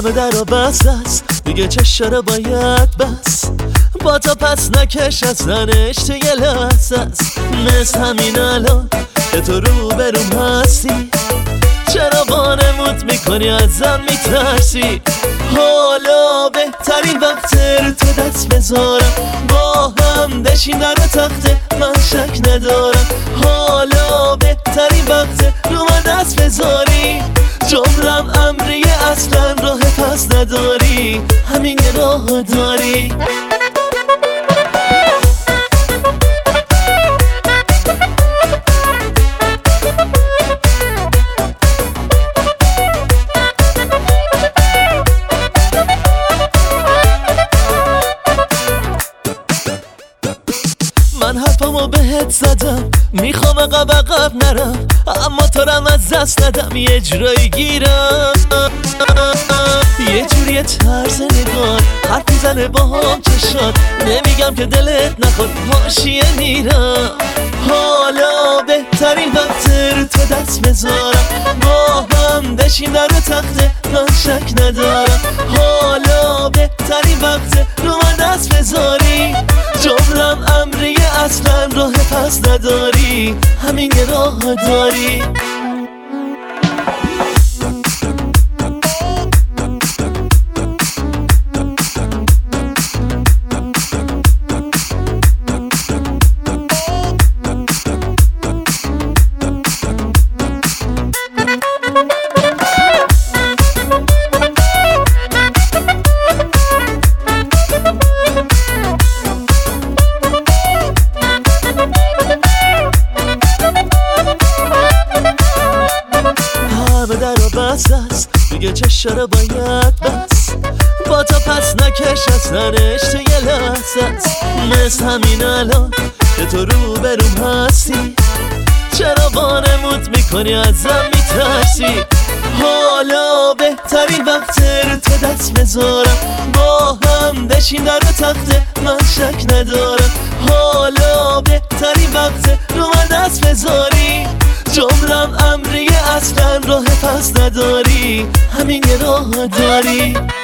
همه در رو بست است دیگه چشا رو باید بس با تا پس نکش از زنش تو یه لحظه است مثل همین الان که تو رو بروم هستی چرا وانمود میکنی ازم میترسی حالا بهترین وقت رو تو دست بذارم با هم بشین در تخته من شک ندارم حالا بهترین وقت رو من دست بذاری جمرم امریه اصلا راه پس نداری همین یه راه داری من حرفمو بهت زدم میخوام عقب نرم اما تو رم از دست ندم یه جورایی گیرم یه جوری طرز نگاه حرف میزنه با هم چشات نمیگم که دلت نخواد حاشیه میرم حالا بهترین وقت رو تو دست بذارم با هم بشین در تخته من شک ندارم حالا بهترین وقت رو من دست بذاری جمرم امریه اصلا راه پس نداری همین یه راه داری همه در رو بست است دیگه چشا رو باید بس با تا پس نکش از زنش تو یه لحظه است مثل همین الان که تو رو بروم هستی چرا وانمود میکنی ازم میترسی حالا بهترین وقت رو تو دست بذارم با هم بشین در تخته من شک ندارم حالا بهترین وقت رو من دست بذاری جمرم امریه اصلا راه پس نداری همین یه راه داری